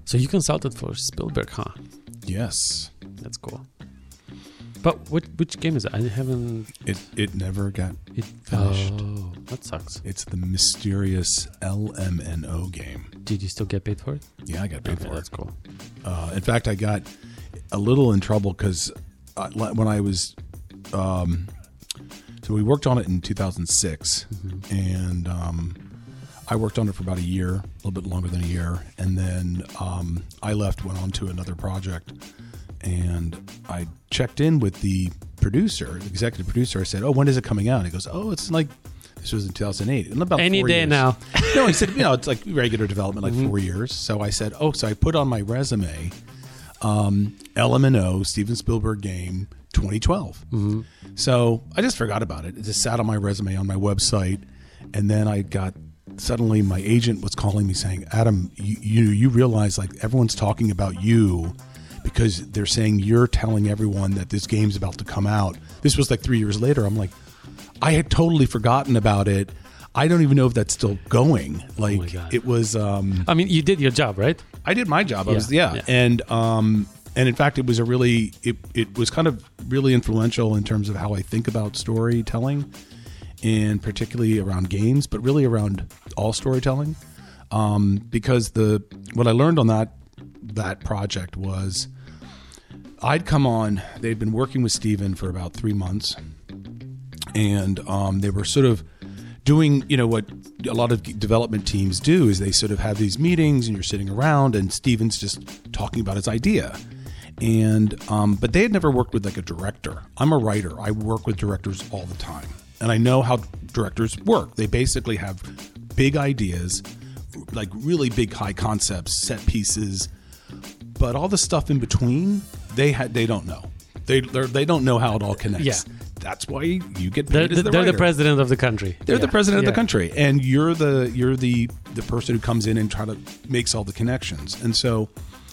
So you consulted for Spielberg, huh? Yes. That's cool. But which game is it? I haven't... It never got finished. Oh, that sucks. It's the mysterious LMNO game. Did you still get paid for it? Yeah, I got paid for it. That's cool. In fact, I got a little in trouble because when I was... so we worked on it in 2006, and I worked on it for about a year, a little bit longer than a year, and then I left, went on to another project, and I checked in with the producer, the executive producer. I said, "Oh, when is it coming out?" And he goes, "Oh, it's like..." This was in 2008. In about Any 4 day years. now. No, he said, it's like regular development, like 4 years. So I said, so I put on my resume, LMNO, Steven Spielberg game, 2012. So I just forgot about it. It just sat on my resume on my website. And then suddenly my agent was calling me saying, "Adam, you realize like everyone's talking about you because they're saying you're telling everyone that this game's about to come out." This was like 3 years later. I'm like, I had totally forgotten about it. I don't even know if that's still going. Like, my God. it was. I mean, you did your job, right? I did my job. Yeah. And in fact, it was it was kind of really influential in terms of how I think about storytelling, and particularly around games, but really around all storytelling. Because what I learned on that project was, I'd come on. They'd been working with Steven for about 3 months. And they were sort of doing, what a lot of development teams do is they sort of have these meetings and you're sitting around and Steven's just talking about his idea. And but they had never worked with like a director. I'm a writer. I work with directors all the time. And I know how directors work. They basically have big ideas, like really big high concepts, set pieces, but all the stuff in between, they don't know. They don't know how it all connects. Yeah. That's why you get paid as the They're writer. the president of the country. They're the president of Yeah. the country, and you're the person who comes in and makes all the connections. And so,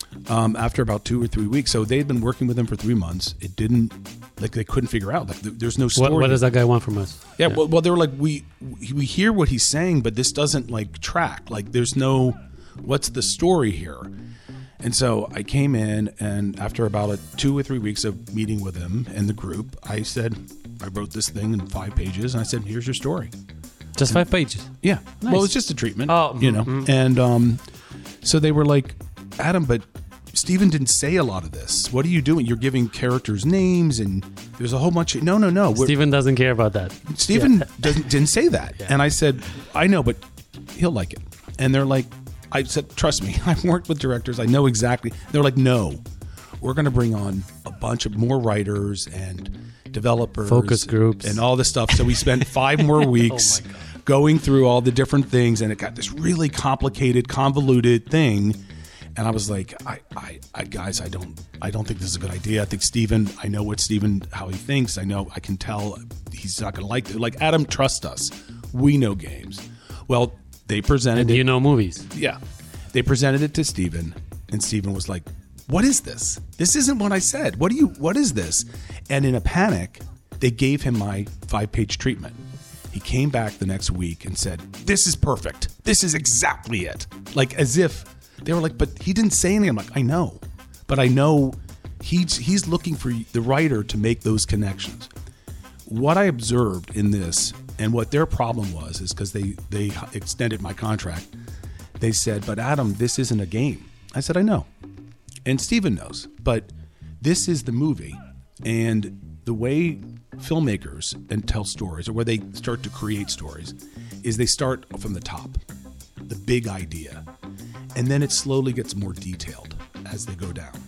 after about 2 or 3 weeks, so they'd been working with him for 3 months. It didn't, like, they couldn't figure out, like, there's no story. What does that guy want from us? Yeah, well, they were like, we hear what he's saying, but this doesn't like track. Like, there's no, what's the story here? And so I came in, and after about 2 or 3 weeks of meeting with him and the group, I said, I wrote this thing in 5 pages, and I said, here's your story. Just 5 pages. Yeah. Nice. Well, it's just a treatment, Oh, And so they were like, "Adam, but Steven didn't say a lot of this. What are you doing? You're giving characters names, and there's a whole bunch of..." No. Steven doesn't care about that. Steven didn't say that. Yeah. And I said, "I know, but he'll like it." And they're like, I said, "Trust me, I've worked with directors. I know exactly." They're like, "No, we're going to bring on a bunch of more writers and developers, Focus groups, and all this stuff." So we spent 5 more weeks going through all the different things, and it got this really complicated, convoluted thing. And I was like, I guys, I don't think this is a good idea. I think Steven, I know how he thinks. I know, I can tell he's not going to like it. Like, "Adam, trust us. We know games." Well, they presented And it. you know movies. Yeah. They presented it to Steven, and Steven was like, "What is this? This isn't what I said. What is this?" And in a panic, they gave him my 5-page treatment. He came back the next week and said, "This is perfect. This is exactly it." Like, as if they were like, "But he didn't say anything." I'm like, "I know, but I know he's looking for the writer to make those connections." What I observed in this, and what their problem was, is because they extended my contract. They said, "But Adam, this isn't a game." I said, "I know. And Steven knows. But this is the movie. And the way filmmakers and tell stories, or where they start to create stories, is they start from the top, the big idea. And then it slowly gets more detailed as they go down.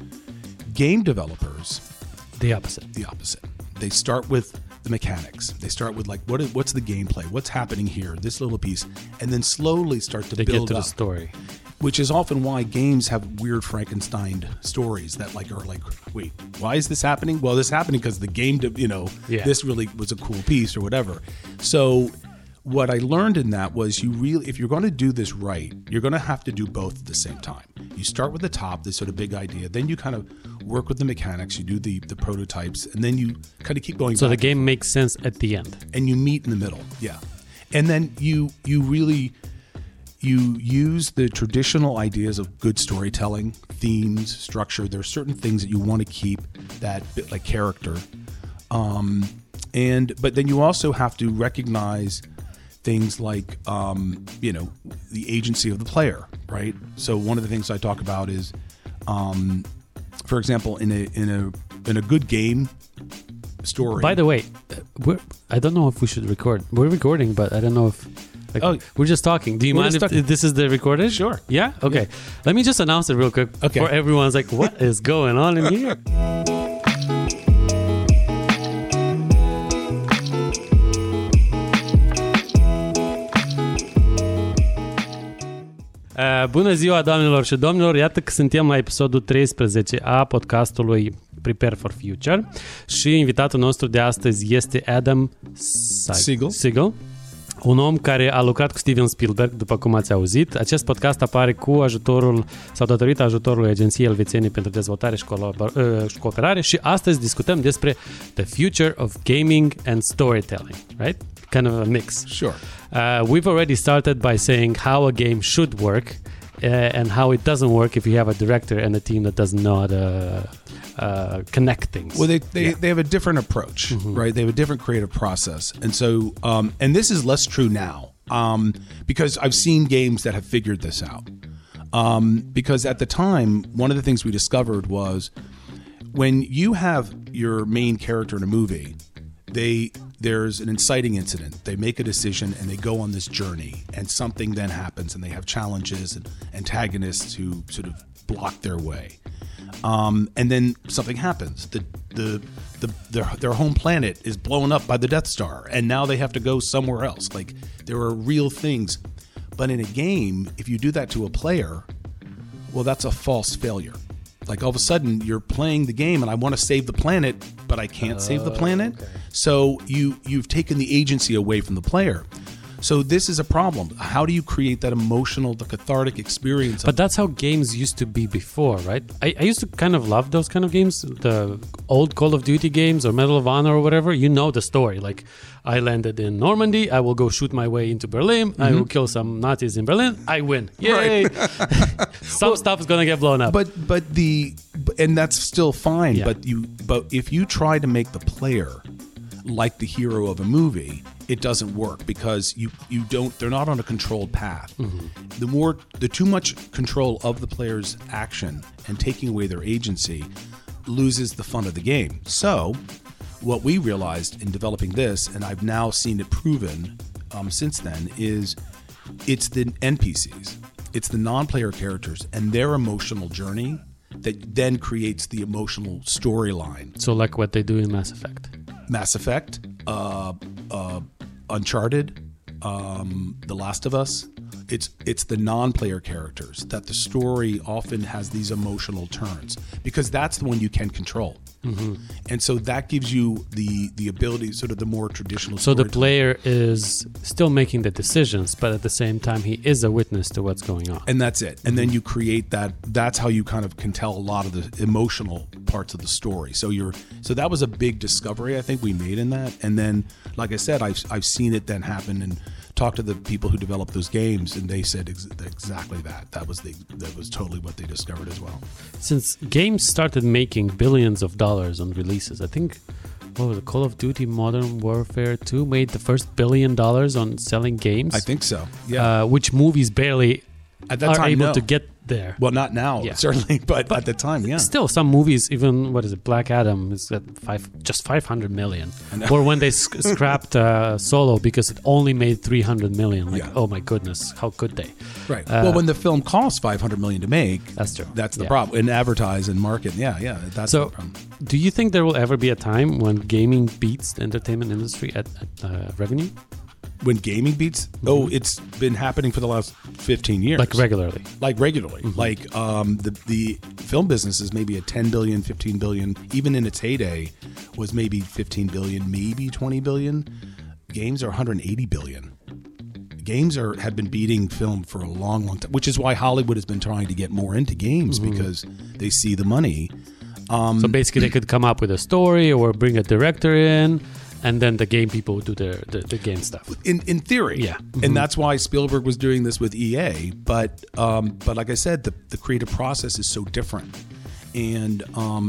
Game developers, The opposite. They start with the mechanics. They start with, like, what's the gameplay? What's happening here? This little piece. And then slowly start to They build get to up. the story. Which is often why games have weird Frankenstein stories that are like, wait, why is this happening? Well, this is happening because the game, this really was a cool piece or whatever. So what I learned in that was if you're going to do this right, you're going to have to do both at the same time. You start with the top, this sort of big idea, then you kind of work with the mechanics, you do the prototypes, and then you kind of keep going So back. the game makes sense at the end. And you meet in the middle, yeah. And then you really... you use the traditional ideas of good storytelling, themes, structure. There's certain things that you want to keep, that bit like character, but then you also have to recognize things like the agency of the player, right? So one of the things I talk about is, for example, in a good game story. By the way, I don't know if we should record. We're recording, but I don't know if. We're just talking. Do you mind if this is the recorded? Sure. Yeah? Okay. Yeah. Let me just announce it real quick for everyone's like, what is going on in here? Bună ziua, doamnelor și domnilor! Iată că suntem la episodul 13 a podcastului Prepare for Future și invitatul nostru de astăzi este Adam Siegel, un om care a lucrat cu Steven Spielberg, după cum ați auzit. Acest podcast apare cu ajutorul sau datorită ajutorului Agenției Elvețiene pentru Dezvoltare și Cooperare și astăzi discutăm despre the future of gaming and storytelling, right? Kind of a mix. Sure. We've already started by saying how a game should work and how it doesn't work if you have a director and a team that doesn't know how to connect things. Well, they have a different approach, right? They have a different creative process. And so, and this is less true now because I've seen games that have figured this out. Because at the time, one of the things we discovered was when you have your main character in a movie, there's an inciting incident. They make a decision and they go on this journey, and something then happens, and they have challenges and antagonists who sort of block their way. And then something happens. Their home planet is blown up by the Death Star, and now they have to go somewhere else. Like, there are real things. But in a game, if you do that to a player, well, that's a false failure. Like, all of a sudden, you're playing the game, and I want to save the planet, but I can't save the planet. Okay. So you've taken the agency away from the player. So this is a problem. How do you create that emotional, the cathartic experience? But that's how games used to be before, right? I used to kind of love those kind of games, the old Call of Duty games or Medal of Honor or whatever. You know the story. Like, I landed in Normandy. I will go shoot my way into Berlin. I will kill some Nazis in Berlin. I win. Yay! Right. Some stuff is going to get blown up. And that's still fine. Yeah. But if you try to make the player like the hero of a movie, it doesn't work because they're not on a controlled path. The too much control of the player's action and taking away their agency loses the fun of the game. So what we realized in developing this, and I've now seen it proven since then, is it's the NPCs, it's the non-player characters and their emotional journey that then creates the emotional storyline. So like what they do in Mass Effect. Uncharted, The Last of Us. It's the non-player characters that the story often has these emotional turns because that's the one you can control. And so that gives you the ability, sort of the more traditional. So the player is still making the decisions, but at the same time, he is a witness to what's going on. And that's it. And then you create that. That's how you kind of can tell a lot of the emotional parts of the story. So that was a big discovery I think we made in that. And then, like I said, I've seen it then happen and talked to the people who developed those games, and they said exactly that. That was totally what they discovered as well. Since games started making billions of dollars on releases, I think Call of Duty Modern Warfare 2 made the first $1 billion on selling games. I think so. Yeah. Which movies barely at that time, able to get there. Well, not now, certainly, but at the time, yeah. Still, some movies, even Black Adam is at just 500 million. Or when they scrapped Solo because it only made 300 million. Like, oh my goodness, how could they? Right. Well, when the film costs 500 million to make, that's true. That's the problem. And advertise and market, that's the problem. Do you think there will ever be a time when gaming beats the entertainment industry at revenue? When gaming beats? Oh, it's been happening for the last 15 years. Like regularly. Like the film business is maybe a 10 billion, 15 billion, even in its heyday was maybe 15 billion, maybe 20 billion. Games are 180 billion. Games have been beating film for a long, long time, which is why Hollywood has been trying to get more into games because they see the money. So basically they could come up with a story or bring a director in and then the game people do the game stuff. In theory, yeah, and that's why Spielberg was doing this with EA. But like I said, the creative process is so different, and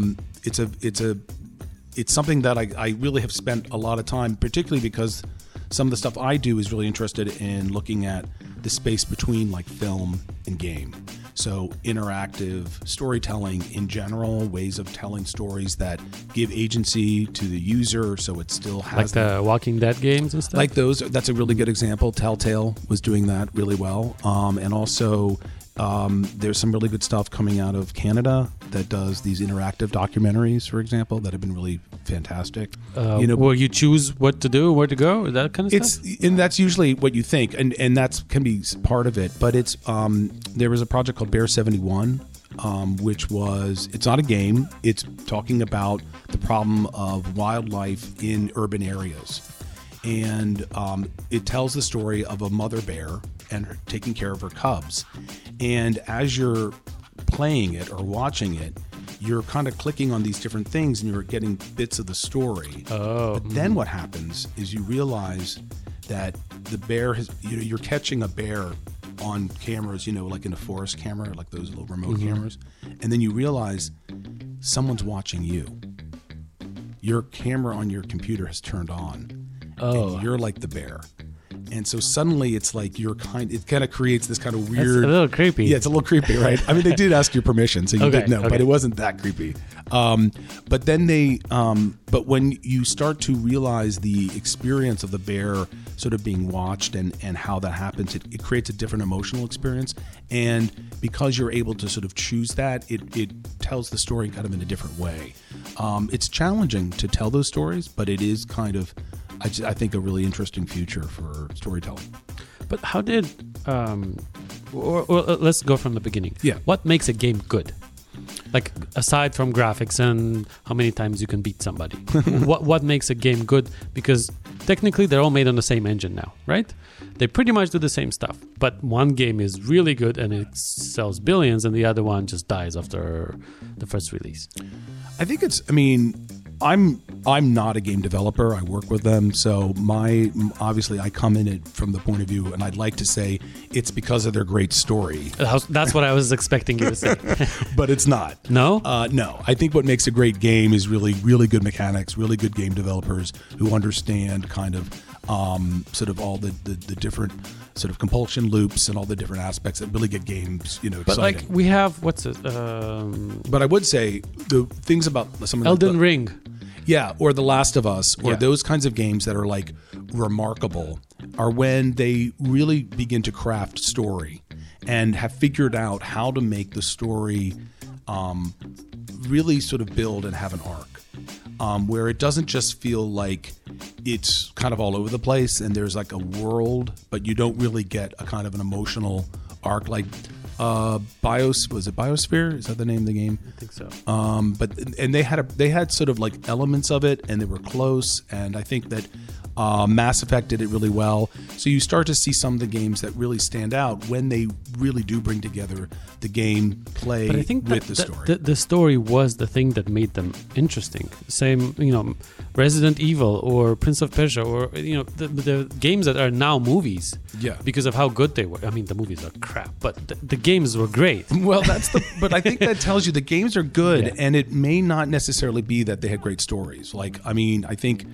it's something that I really have spent a lot of time, particularly because some of the stuff I do is really interested in looking at the space between like film and game. So interactive storytelling in general, ways of telling stories that give agency to the user, so it still has like the Walking Dead games and stuff. Like those. That's a really good example. Telltale was doing that really well, and also there's some really good stuff coming out of Canada that does these interactive documentaries, for example, that have been really fantastic. Where you choose what to do, where to go, that kind of stuff. And that's usually what you think, and that can be part of it. But it's there was a project called Bear 71, which was, it's not a game. It's talking about the problem of wildlife in urban areas. And it tells the story of a mother bear and her taking care of her cubs. And as you're playing it or watching it, you're kind of clicking on these different things and you're getting bits of the story. Oh. But then what happens is you realize that the bear has, you're catching a bear on cameras, like in a forest camera, like those little remote cameras. And then you realize someone's watching you. Your camera on your computer has turned on. Oh. And you're like the bear. And so suddenly it's like it kind of creates this kind of weird. That's a little creepy. Yeah, it's a little creepy, right? I mean, they did ask your permission, so you did know, okay. But it wasn't that creepy. But then but when you start to realize the experience of the bear sort of being watched and how that happens, it creates a different emotional experience. And because you're able to sort of choose that, it tells the story kind of in a different way. It's challenging to tell those stories, but it is kind of, I think, a really interesting future for storytelling. But how did, or let's go from the beginning. Yeah. What makes a game good? Like, aside from graphics and how many times you can beat somebody, what makes a game good? Because technically they're all made on the same engine now, right? They pretty much do the same stuff, but one game is really good and it sells billions, and the other one just dies after the first release. I think I'm not a game developer. I work with them, so obviously I come in it from the point of view, and I'd like to say it's because of their great story. That's what I was expecting you to say. But it's not. No? No. I think what makes a great game is really, really good mechanics, really good game developers who understand kind of sort of all the different sort of compulsion loops and all the different aspects that really get games, exciting. But like we have, what's it? But I would say the things about some Elden Ring. Yeah, or The Last of Us, or those kinds of games that are like remarkable are when they really begin to craft story and have figured out how to make the story really sort of build and have an arc, where it doesn't just feel like it's kind of all over the place and there's like a world, but you don't really get a kind of an emotional arc like was it Biosphere? Is that the name of the game? I think so. But they had sort of like elements of it, and they were close. And I think that Mass Effect did it really well. So you start to see some of the games that really stand out when they really do bring together the game play with the story. The story was the thing that made them interesting. Same, Resident Evil or Prince of Persia, or the games that are now movies. Yeah. Because of how good they were. I mean, the movies are crap, but the games were great. Well, but I think that tells you the games are good, and it may not necessarily be that they had great stories. Like, I mean, I think,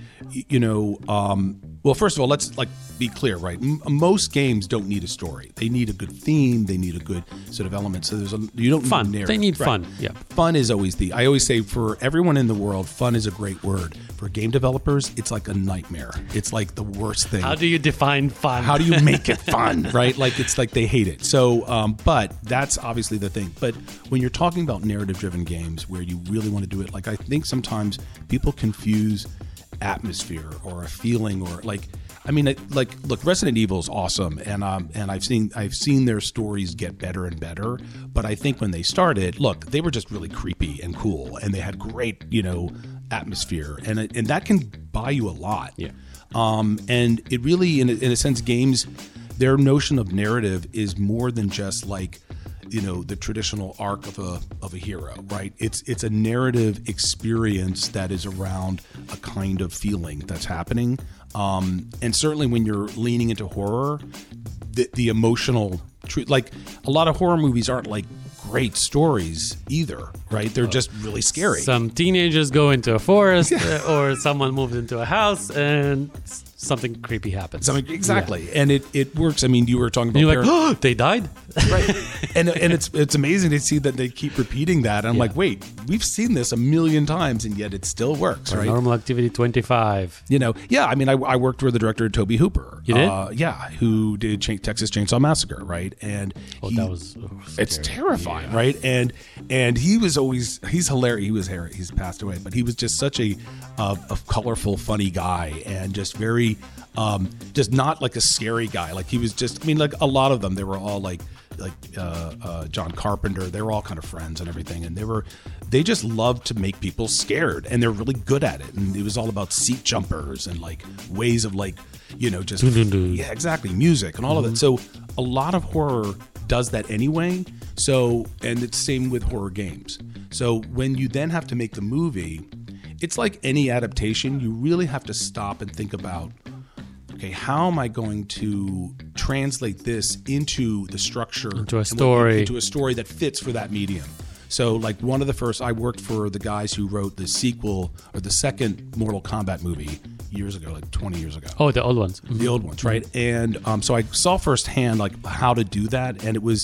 well, first of all, let's be clear, right? Most games don't need a story. They need a good theme. They need a good sort of element. So you don't fun. Need they need fun. Yeah, fun is always I always say for everyone in the world, fun is a great word. For game developers, it's like a nightmare. It's like the worst thing. How do you define fun? How do you make it fun, right? Like it's like they hate it. So, but that's obviously the thing. But when you're talking about narrative-driven games where you really want to do it, like I think sometimes people confuse atmosphere or a feeling or look, Resident Evil is awesome, and I've seen their stories get better and better. But I think when they started, they were just really creepy and cool, and they had great, atmosphere, and that can buy you a lot. Yeah. And it really, in a sense, games, their notion of narrative is more than just like, the traditional arc of a hero, right? It's a narrative experience that is around a kind of feeling that's happening. And certainly when you're leaning into horror, the emotional truth, like a lot of horror movies aren't like great stories either, right? They're just really scary. Some teenagers go into a forest or someone moves into a house and something creepy happens. Exactly. Yeah. And it works. I mean, you were talking about... You're like, oh, they died? Right. And it's amazing to see that they keep repeating that. And I'm like, wait, we've seen this a million times and yet it still works, right? Normal Activity 25. I mean, I worked with the director Tobe Hooper. You did? Who did Texas Chainsaw Massacre, right? And that was it's terrifying, right? And he was always... He's hilarious. He's passed away, but he was just such a colorful, funny guy and just very... just not like a scary guy. Like he was just, I mean, like a lot of them, they were all like John Carpenter. They were all kind of friends and everything. And they just loved to make people scared and they're really good at it. And it was all about seat jumpers and like ways of like, just, yeah, exactly. Music and all of that. So a lot of horror does that anyway. So, and it's same with horror games. So when you then have to make the movie, it's like any adaptation, you really have to stop and think about, okay, how am I going to translate this into the structure, into a story that fits for that medium? So, like one of the first, I worked for the guys who wrote the sequel or the second Mortal Kombat movie years ago, like 20 years ago. Oh, the old ones. The old ones, right? And so I saw firsthand like how to do that, and it was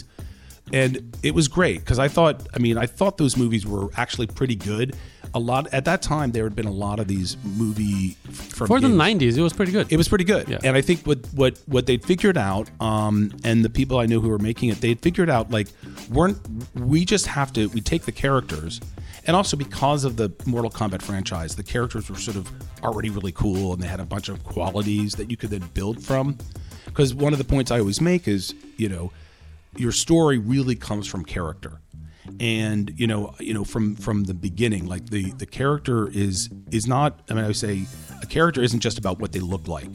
great because I thought those movies were actually pretty good. A lot at that time, there had been a lot of these movie from for games. The 90s. It was pretty good. It was pretty good, yeah. And I think what they'd figured out, and the people I knew who were making it, they'd figured out like we take the characters, and also because of the Mortal Kombat franchise, the characters were sort of already really cool, and they had a bunch of qualities that you could then build from. Because one of the points I always make is, your story really comes from character. And from the beginning, like the character is not. I mean, I would say a character isn't just about what they look like,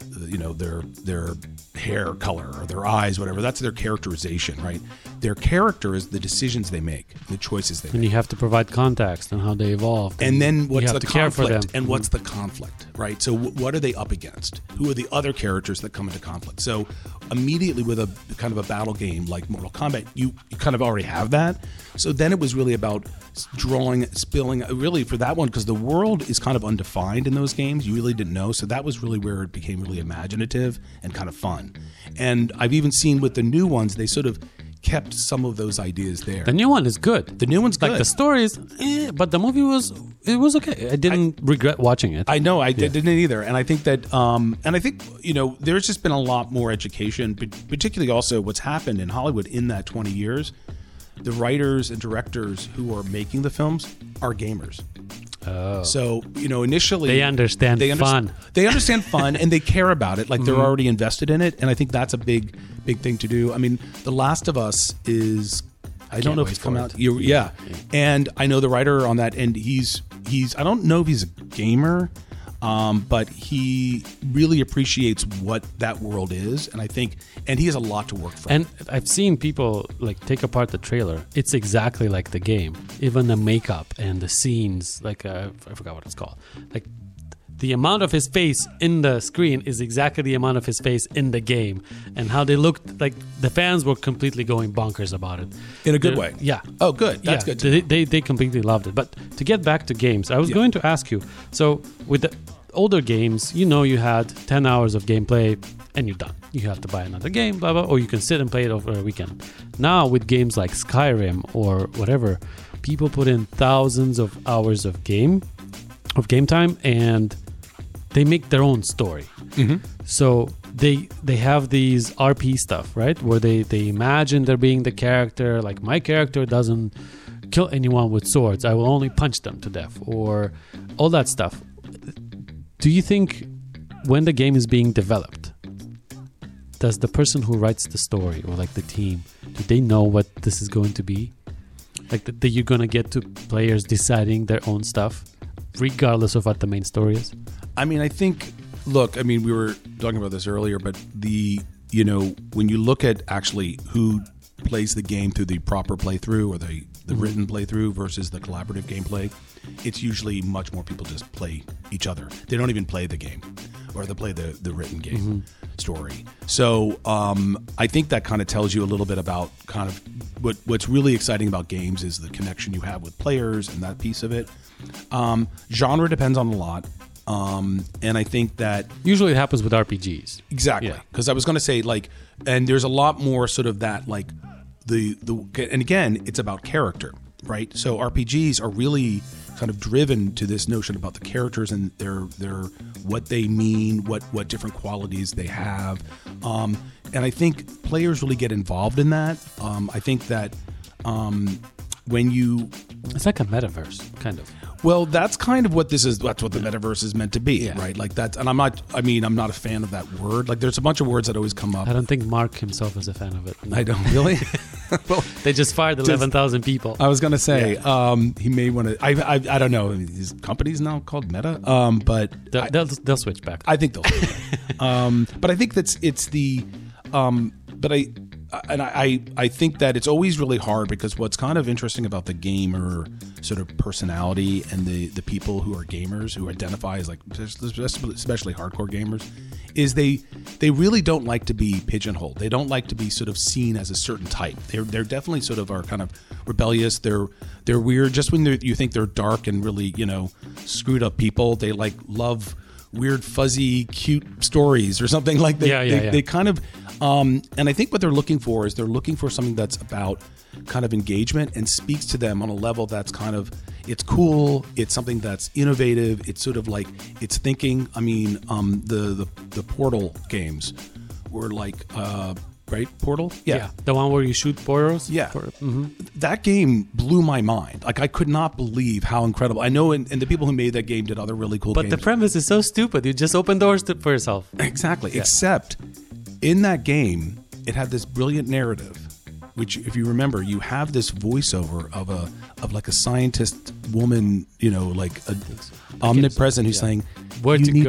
their hair color or their eyes, whatever. That's their characterization, right? Their character is the decisions they make, the choices they make. And you have to provide context on how they evolved. And then what's the conflict? Care for them. And what's the conflict, right? So what are they up against? Who are the other characters that come into conflict? So immediately with a kind of a battle game like Mortal Kombat, you kind of already have that. So then it was really about spilling, really for that one, because the world is kind of undefined in those games. You really didn't know. So that was really where it became really imaginative and kind of fun. And I've even seen with the new ones, they sort of kept some of those ideas there. The new one is good. The new one's good. Like the story is, but the movie was okay. I didn't regret watching it. I know, didn't either. And I think that, there's just been a lot more education, but particularly also what's happened in Hollywood in that 20 years. The writers and directors who are making the films are gamers. Oh. So, initially... They understand fun. They understand fun and they care about it. Like they're already invested in it. And I think that's a big, big thing to do. I mean, The Last of Us is... I don't know if it's come out. Yeah. And I know the writer on that, and he's I don't know if he's a gamer, but he really appreciates what that world is, and I think, and he has a lot to work from. And I've seen people like take apart the trailer. It's exactly like the game. Even the makeup and the scenes, like I forgot what it's called. Like the amount of his face in the screen is exactly the amount of his face in the game, and how they looked. Like the fans were completely going bonkers about it in a good way. Yeah. Oh, good. That's good. They completely loved it. But to get back to games, I was going to ask you. So with the older games, you had 10 hours of gameplay and you're done. You have to buy another game, blah, blah, or you can sit and play it over a weekend. Now with games like Skyrim or whatever, people put in thousands of hours of game time, and they make their own story. Mm-hmm. So they have these RP stuff, right? Where they imagine they're being the character, like my character doesn't kill anyone with swords. I will only punch them to death, or all that stuff. Do you think when the game is being developed, does the person who writes the story or like the team, do they know what this is going to be? Like that you're going to get to players deciding their own stuff regardless of what the main story is? I mean, I think, look, I mean, we were talking about this earlier, but when you look at actually who plays the game through the proper playthrough or the written playthrough versus the collaborative gameplay, it's usually much more people just play each other. They don't even play the game, or they play the written game story. So I think that kind of tells you a little bit about kind of what's really exciting about games is the connection you have with players and that piece of it. Genre depends on a lot. And I think that usually it happens with RPGs. Exactly. Because I was going to say, like, and there's a lot more sort of that, like, and again, it's about character, right? So RPGs are really kind of driven to this notion about the characters and their what they mean, what different qualities they have. And I think players really get involved in that. I think that when you... It's like a metaverse, kind of. Well, that's kind of what this is. That's what the metaverse is meant to be, right? Like that. And I'm not a fan of that word. Like there's a bunch of words that always come up. I don't think Mark himself is a fan of it. No. I don't really. Well, they just fired 11,000 people. I was going to say, he may want to. I don't know. His company's now called Meta. But they'll switch back. I think they'll. But I think it's the. I think that it's always really hard because what's kind of interesting about the gamer sort of personality and the people who are gamers who identify as like especially hardcore gamers is they really don't like to be pigeonholed. They don't like to be sort of seen as a certain type. They're definitely sort of are kind of rebellious. They're weird. Just when you think they're dark and really screwed up people, they like love weird, fuzzy, cute stories or something like that. They kind of, and I think what they're looking for is they're looking for something that's about kind of engagement and speaks to them on a level that's kind of, it's cool. It's something that's innovative. It's sort of like, it's thinking. I mean, the Portal games were like, right? Portal? Yeah. The one where you shoot portals? Yeah. That game blew my mind. Like, I could not believe how incredible. I know, and the people who made that game did other really cool games. But the premise is so stupid. You just open doors for yourself. Exactly. Yeah. Except, in that game, it had this brilliant narrative, which, if you remember, you have this voiceover of like a scientist woman, like omnipresent who's saying, you need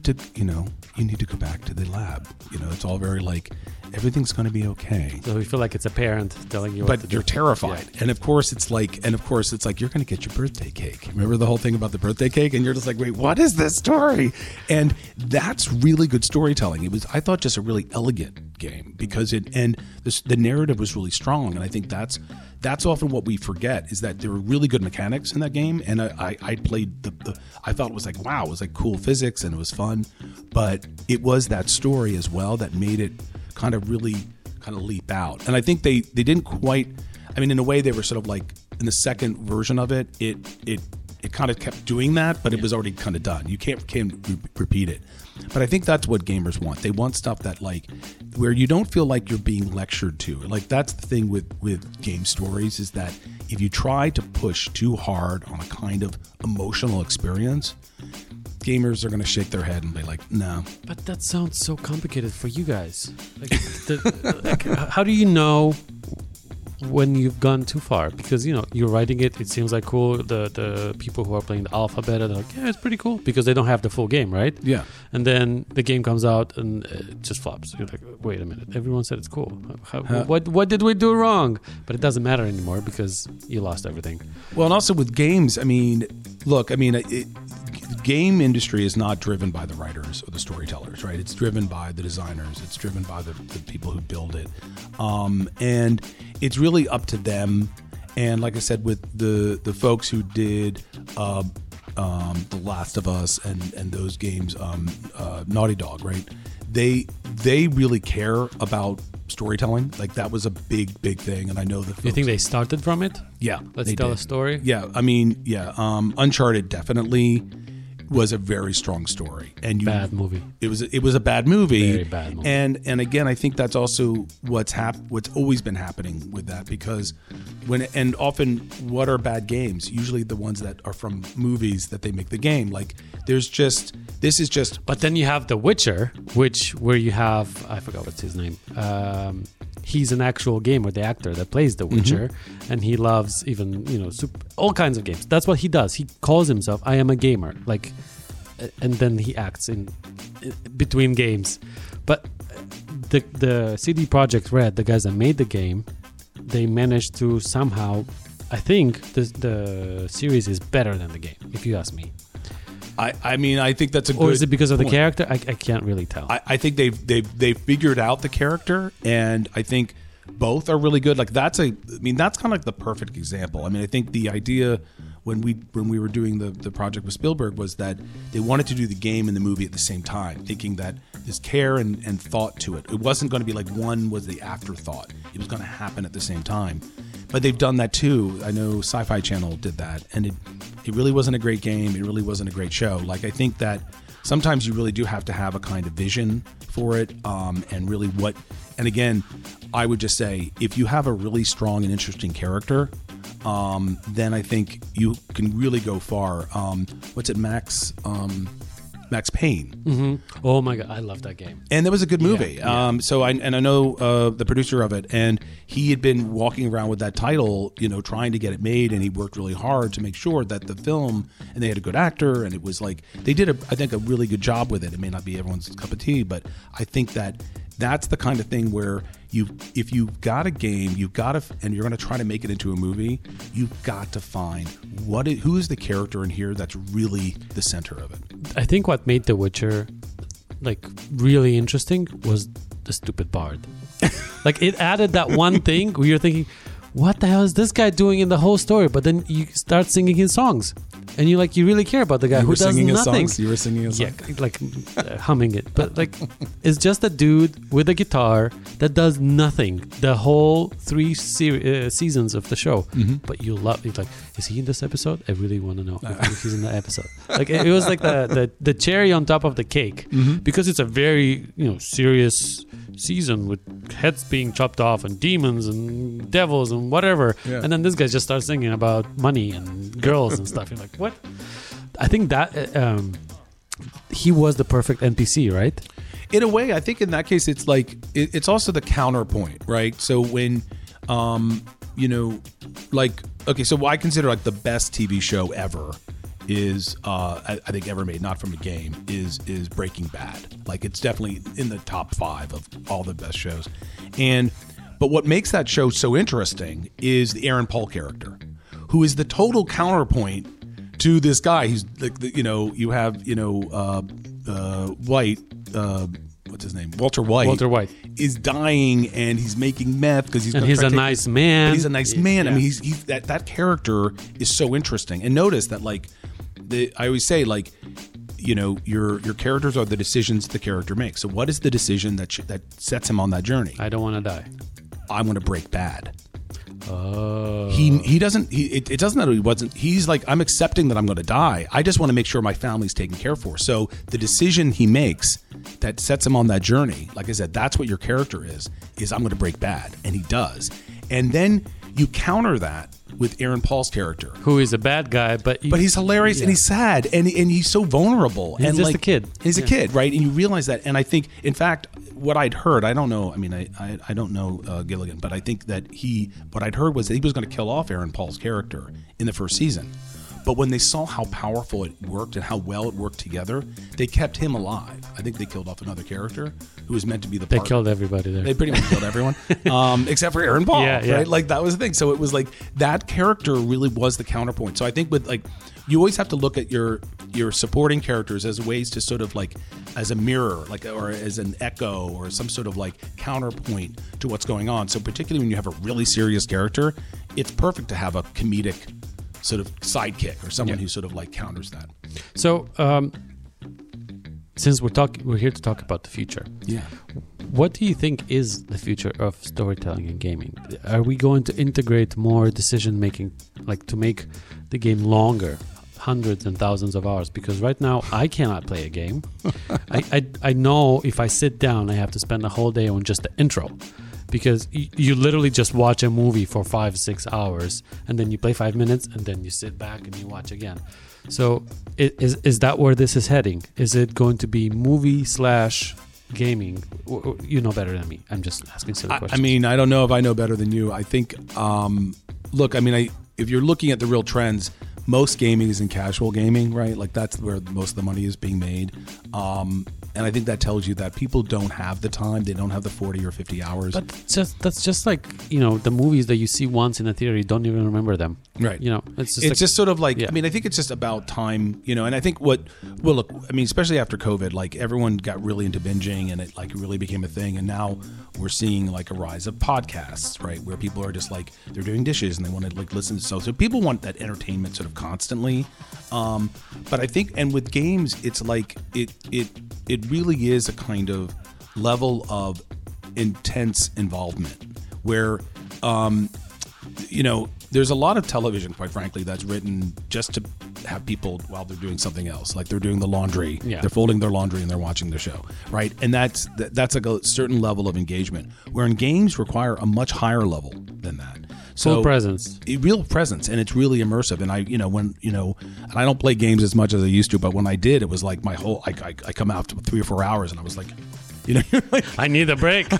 to go back to the lab. It's all very like, everything's going to be okay. So you feel like it's a parent telling you but you're terrified. Yeah. And of course it's like you're going to get your birthday cake. Remember the whole thing about the birthday cake? And you're just like, wait, what is this story? And that's really good storytelling. It was, I thought, just a really elegant game because the narrative was really strong. And I think that's often what we forget is that there were really good mechanics in that game. And I played I thought it was like, wow, it was like cool physics and it was fun. But it was that story as well that made it kind of really kind of leap out. And I think they didn't quite, I mean, in a way they were sort of like in the second version of it kind of kept doing that, but it was already kind of done. You can't repeat it. But I think that's what gamers want. They want stuff that like where you don't feel like you're being lectured to. Like that's the thing with game stories is that if you try to push too hard on a kind of emotional experience, gamers are going to shake their head and be like, no. But that sounds so complicated for you guys. Like, how do you know when you've gone too far? Because, you're writing it seems like cool. The people who are playing the alpha beta, they're like, yeah, it's pretty cool because they don't have the full game, right? Yeah. And then the game comes out and it just flops. You're like, wait a minute. Everyone said it's cool. What did we do wrong? But it doesn't matter anymore because you lost everything. Well, and also with games, I mean, look, I mean, game industry is not driven by the writers or the storytellers, right? It's driven by the designers. It's driven by the people who build it. And it's really up to them. And like I said, with the folks who did The Last of Us and those games, Naughty Dog, right? They really care about storytelling. Like that was a big thing. And I know that you think they started from it? Yeah. Let's tell a story. Yeah. I mean, yeah. Uncharted definitely was a very strong story, and bad movie. It was a bad movie, very bad movie. And again, I think that's also what's always been happening with that because often what are bad games? Usually the ones that are from movies that they make the game. Like this is just. But then you have The Witcher, where you have I forgot what's his name. He's an actual gamer, the actor that plays The Witcher, and he loves even all kinds of games. That's what he does. He calls himself I am a gamer, like, and then he acts in between games. But the CD Projekt Red, the guys that made the game, they managed to somehow. I think the series is better than the game, if you ask me. I mean, I think that's a good. Or is it because of point. the character? I can't really tell. I think they've figured out the character, and I think both are really good. Like that's kind of like the perfect example. I mean, I think the idea when we were doing the project with Spielberg was that they wanted to do the game and the movie at the same time, thinking that there's care and thought to it. It wasn't going to be like one was the afterthought. It was going to happen at the same time. But they've done that too. I know Sci-Fi Channel did that, and it really wasn't a great game. It really wasn't a great show. Like I think that sometimes you really do have to have a kind of vision for it, and really what. And again, I would just say if you have a really strong and interesting character, then I think you can really go far. What's it, Max Payne? Mm-hmm. Oh my God, I love that game. And that was a good movie. Yeah. So I know the producer of it, and he had been walking around with that title, trying to get it made, and he worked really hard to make sure that the film, and they had a good actor, and it was like they did I think a really good job with it. It may not be everyone's cup of tea, but I think that's the kind of thing where if you've got a game, and you're going to try to make it into a movie, you've got to find who is the character in here that's really the center of it. I think what made The Witcher like really interesting was the stupid bard. Like it added that one thing where you're thinking, what the hell is this guy doing in the whole story? But then you start singing his songs, and you really care about the guy who does nothing. You were singing his songs? Yeah, like humming it. But like, it's just a dude with a guitar that does nothing the whole 3 seasons of the show. Mm-hmm. But you love it. Like, is he in this episode? I really want to know if he's in the episode. Like it was like the cherry on top of the cake, because it's a very serious season with heads being chopped off and demons and devils and whatever, and then this guy just starts singing about money and girls and stuff. You're like, what? I think that he was the perfect NPC, right? In a way, I think in that case it's like it's also the counterpoint, right? So when okay, so I consider like the best TV show ever is I think ever made, not from a game, is Breaking Bad. Like it's definitely in the top 5 of all the best shows. But what makes that show so interesting is the Aaron Paul character, who is the total counterpoint to this guy. He's like you have White, what's his name? Walter White is dying, and he's making meth because he's a nice man. He's a nice man. Yeah. I mean, he's that character is so interesting. And notice that I always say your characters are the decisions the character makes. So what is the decision that sets him on that journey? I don't want to die. I want to break bad. Oh. He doesn't. It doesn't matter. He wasn't. He's like, I'm accepting that I'm going to die. I just want to make sure my family's taken care for. So the decision he makes that sets him on that journey, like I said, that's what your character is I'm going to break bad, and he does. And then you counter that with Aaron Paul's character, who is a bad guy, but he's hilarious, and he's sad, and he's so vulnerable. He's just a kid. He's a kid, right? And you realize that. And I think, in fact, what I'd heard, I don't know. I mean, I don't know Gilligan, but I think that what I'd heard was that he was going to kill off Aaron Paul's character in the first season. But when they saw how powerful it worked and how well it worked together, they kept him alive. I think they killed off another character who was meant to be the They killed everybody there. They pretty much killed everyone, except for Aaron Paul, right? Like, that was the thing. So it was like that character really was the counterpoint. So I think you always have to look at your supporting characters as ways to sort of like as a mirror, or as an echo, or some sort of like counterpoint to what's going on. So particularly when you have a really serious character, it's perfect to have a comedic sort of sidekick or someone who sort of like counters that. So since we're here to talk about the future, what do you think is the future of storytelling and gaming? Are we going to integrate more decision making, like to make the game longer, hundreds and thousands of hours? Because right now I cannot play a game. I know if I sit down, I have to spend a whole day on just the intro. Because you literally just watch a movie for 5-6 hours, and then you play 5 minutes, and then you sit back and you watch again. So is that where this is heading? Is it going to be movie/gaming? You know better than me. I'm just asking silly questions. I mean, I don't know if I know better than you. I think, look, I mean, if you're looking at the real trends, most gaming is in casual gaming, right? Like that's where most of the money is being made. And I think that tells you that people don't have the time. They don't have the 40 or 50 hours. But that's just like, the movies that you see once in a theater, you don't even remember them. Right. It's just sort of like, I mean, I think it's just about time, and I think look, I mean, especially after COVID, like everyone got really into binging and it like really became a thing. And now we're seeing like a rise of podcasts, right? Where people are just like, they're doing dishes and they want to like listen to so people want that entertainment sort of constantly. But I think, and with games, it's like, it really is a kind of level of intense involvement where, there's a lot of television, quite frankly, that's written just to have people while they're doing something else, like they're doing the laundry, they're folding their laundry and they're watching the show, right? And that's like a certain level of engagement, wherein games require a much higher level than that. So full presence, real presence, and it's really immersive. And and I don't play games as much as I used to, but when I did, it was like my whole. I come out to 3 or 4 hours, and I was like, I need a break.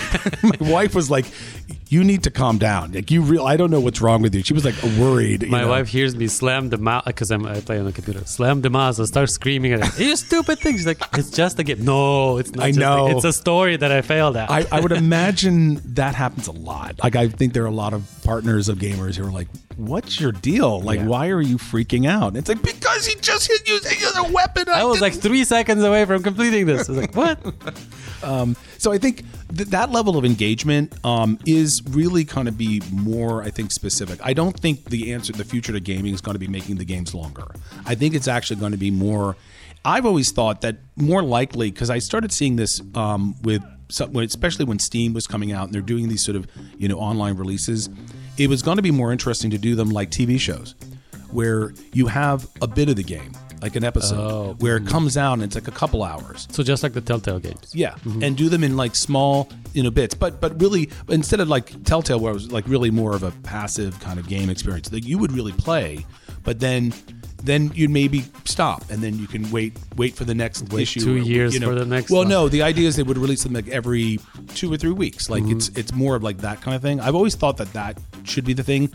My wife was like, "You need to calm down. Like I don't know what's wrong with you." She was like worried. My wife hears me slam the mouse because I play on the computer. Slam the mouse. I start screaming at her. You stupid thing. She's like, "It's just a game." No, it's not. It's a story that I failed at. I would imagine that happens a lot. Like I think there are a lot of partners of gamers who are like, "What's your deal? Like, why are you freaking out?" And it's like, because he just hit you as a weapon. I was like 3 seconds away from completing this. I was like, what? So I think that level of engagement is really going to be more, I think, specific. I don't think the future to gaming is going to be making the games longer. I think it's actually going to be more. I've always thought that more likely, because I started seeing this especially when Steam was coming out and they're doing these sort of online releases, it was going to be more interesting to do them like TV shows, where you have a bit of the game, like an episode, where it comes out and it's like a couple hours. So just like the Telltale games. Yeah, and do them in like small, bits. But really, instead of like Telltale, where it was like really more of a passive kind of game experience that you would really play, but then you'd maybe stop, and then you can wait for the next issue. 2 years for the next. Well, one. no, the idea is they would release them like every 2 or 3 weeks. Like it's more of like that kind of thing. I've always thought that should be the thing.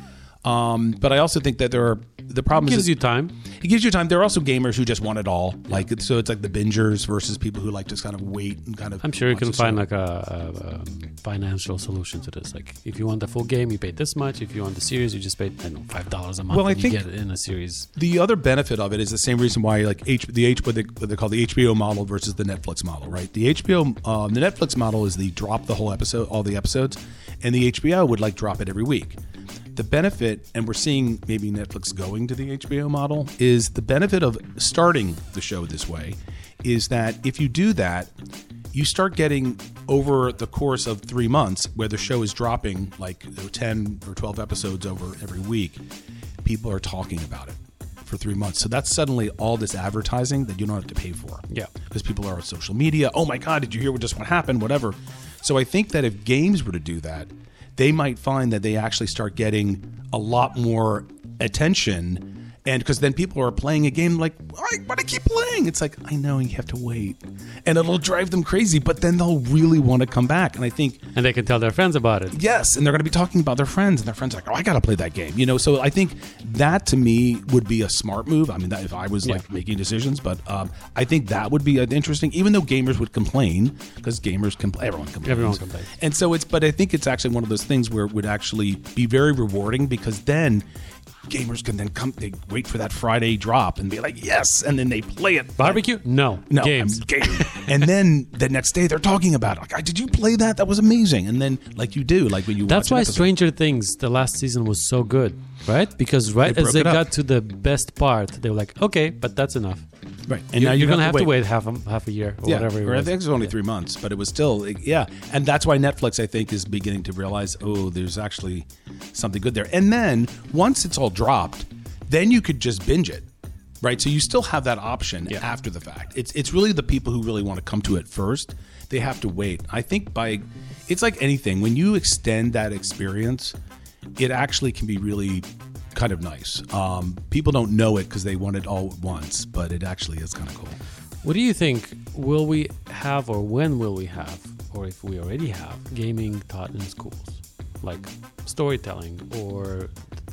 But I also think that the problem gives you time. It gives you time. There are also gamers who just want it all. Like so, it's like the bingers versus people who like just kind of wait and kind of. I'm sure you can find like a financial solution to this. Like if you want the full game, you pay this much. If you want the series, you just pay $5 a month. Well, I think you get it in a series. The other benefit of it is the same reason why like what they call the HBO model versus the Netflix model, right? The Netflix model is the drop the whole episode, all the episodes, and the HBO would like drop it every week. The benefit, and we're seeing maybe Netflix going to the HBO model, is the benefit of starting the show this way is that if you do that, you start getting over the course of 3 months where the show is dropping like 10 or 12 episodes over every week, people are talking about it for 3 months. So that's suddenly all this advertising that you don't have to pay for. Yeah. Because people are on social media. Oh my God, did you hear what happened? Whatever. So I think that if games were to do that, they might find that they actually start getting a lot more attention. And because then people are playing a game like, why do I keep playing? It's like, I know you have to wait. And it'll drive them crazy, but then they'll really want to come back. And I think... And they can tell their friends about it. Yes, and they're going to be talking about their friends. And their friends are like, I got to play that game. So I think that to me would be a smart move. I mean, that if I was like making decisions. But I think that would be interesting, even though gamers would complain, because gamers complain. Everyone complains. And so but I think it's actually one of those things where it would actually be very rewarding, because then gamers can then they wait for that Friday drop and be like, yes, and then they play it. Barbecue? No. Games. And then the next day they're talking about it. Like, did you play that? That was amazing. And then like you do, like when you That's why Stranger Things, the last season was so good, right? Because as they got to the best part, they were like, okay, but that's enough. Right. And now you're going to have to wait half a year or whatever it was. I think it was only 3 months, but it was still, And that's why Netflix, I think, is beginning to realize, there's actually something good there. And then once it's all dropped, then you could just binge it, right? So you still have that option after the fact. It's really the people who really want to come to it first. They have to wait. I think it's like anything. When you extend that experience, it actually can be really kind of nice. People don't know it because they want it all at once, but it actually is kind of cool. What do you think? Will we have, or when will we have, or if we already have, gaming taught in schools? Like storytelling or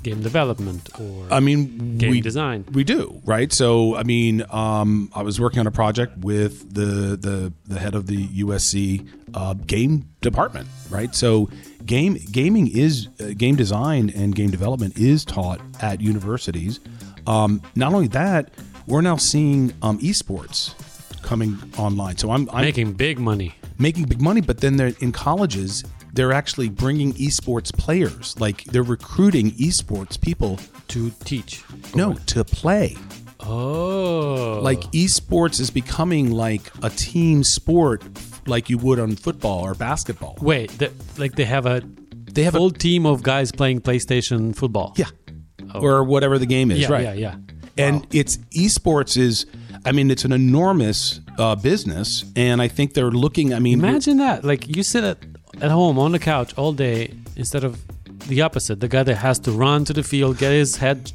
game development or game design. We do, right? So, I mean, I was working on a project with the head of the USC game department, right? So, gaming is game design and game development is taught at universities. Not only that, we're now seeing esports coming online. So I'm making big money. But then they're in colleges. They're actually bringing esports players. Like they're recruiting esports people to teach. No, to play. Oh. Like esports is becoming like a team sport like you would on football or basketball. Wait, they have a full team of guys playing PlayStation football. Yeah. Oh. Or whatever the game is, yeah, right? Yeah. And it's esports is, I mean, it's an enormous business, and I think they're looking. I mean, imagine that. Like you sit at home on the couch all day instead of the opposite, the guy that has to run to the field, get his head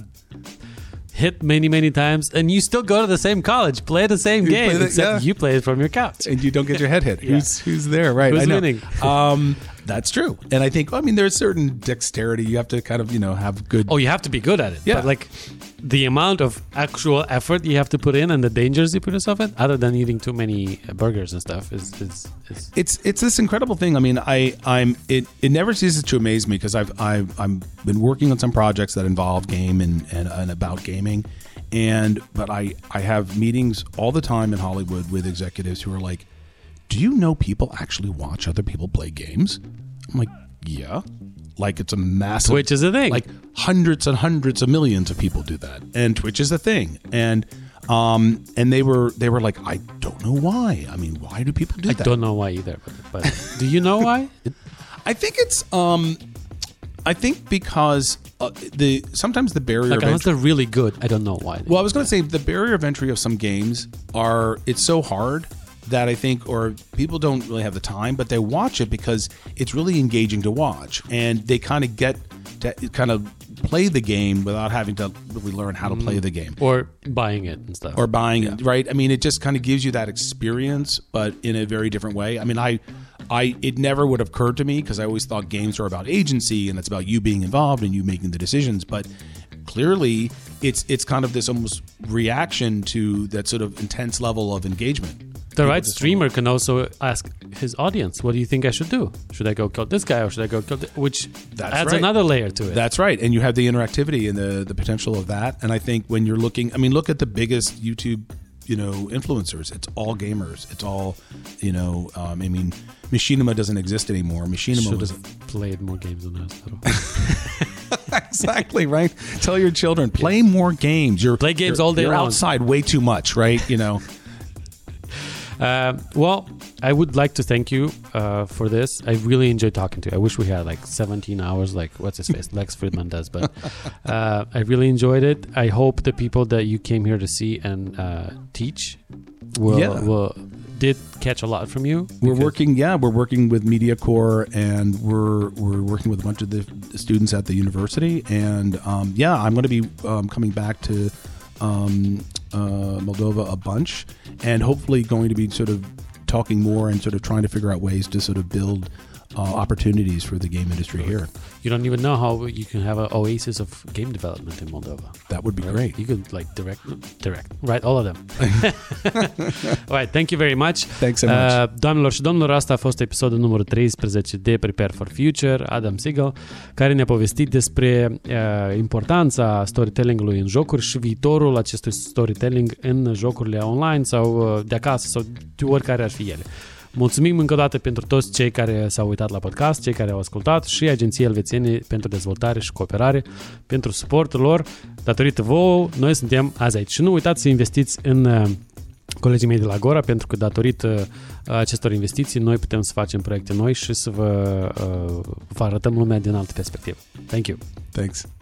hit many times, and you still go to the same college, play the same game, except you play it from your couch. And you don't get your head hit. Yeah. Who's there, right? Who's winning? That's true. And I think, I mean, there's certain dexterity. You have to kind of, have good... Oh, you have to be good at it. Yeah. But like the amount of actual effort you have to put in and the dangers you put yourself in, other than eating too many burgers and stuff, is It's this incredible thing. I mean, it never ceases to amaze me because I've been working on some projects that involve game and about gaming, but I have meetings all the time in Hollywood with executives who are like, do you know people actually watch other people play games? I'm like, yeah. Like it's a massive... Twitch is a thing. Like hundreds and hundreds of millions of people do that. And Twitch is a thing. And they were like, I don't know why. I mean, why do people do that? I don't know why either. But do you know why? I think it's... I think because sometimes the barrier of unless they're really good, I don't know why. Well, I was going to say the barrier of entry of some games it's so hard that I think, or people don't really have the time, but they watch it because it's really engaging to watch, and they kind of get to kind of play the game without having to really learn how to play the game. Or buying it and stuff. Or buying it, right? I mean, it just kind of gives you that experience, but in a very different way. I mean, it never would have occurred to me because I always thought games were about agency and it's about you being involved and you making the decisions, but clearly it's kind of this almost reaction to that sort of intense level of engagement. The right streamer can also ask his audience, what do you think I should do? Should I go kill this guy or should I go kill this? Which adds another layer to it. That's right. And you have the interactivity and the potential of that. And I think when you're looking, I mean, look at the biggest YouTube, influencers. It's all gamers. It's all, I mean, Machinima doesn't exist anymore. Machinima doesn't played more games than us. Exactly, right? Tell your children, play more games. Play games all day long. You're outside way too much, right? Well, I would like to thank you for this. I really enjoyed talking to you. I wish we had like 17 hours like what's his face Lex Friedman does, but I really enjoyed it. I hope the people that you came here to see and teach did catch a lot from you. We're working with MediaCore, and we're working with a bunch of the students at the university, and I'm going to be coming back to Moldova a bunch, and hopefully going to be sort of talking more and sort of trying to figure out ways to sort of build opportunities for the game industry here. You don't even know how you can have an oasis of game development in Moldova. That would be great. You could like direct, right? All of them. All right, thank you very much. Thanks so much. Doamnelor și domnilor, asta a fost episodul numărul 13 de Prepare for Future, Adam Siegel, care ne-a povestit despre importanța storytelling-ului în jocuri și viitorul acestui storytelling în jocurile online sau de acasă sau de oricare ar fi ele. Mulțumim încă o dată pentru toți cei care s-au uitat la podcast, cei care au ascultat și Agenția Elvețiene pentru Dezvoltare și Cooperare pentru suportul lor. Datorită vouă, noi suntem azi aici. Și nu uitați să investiți în colegii mei de la Agora, pentru că datorită acestor investiții noi putem să facem proiecte noi și să vă arătăm lumea din altă perspectivă. Thank you. Thanks.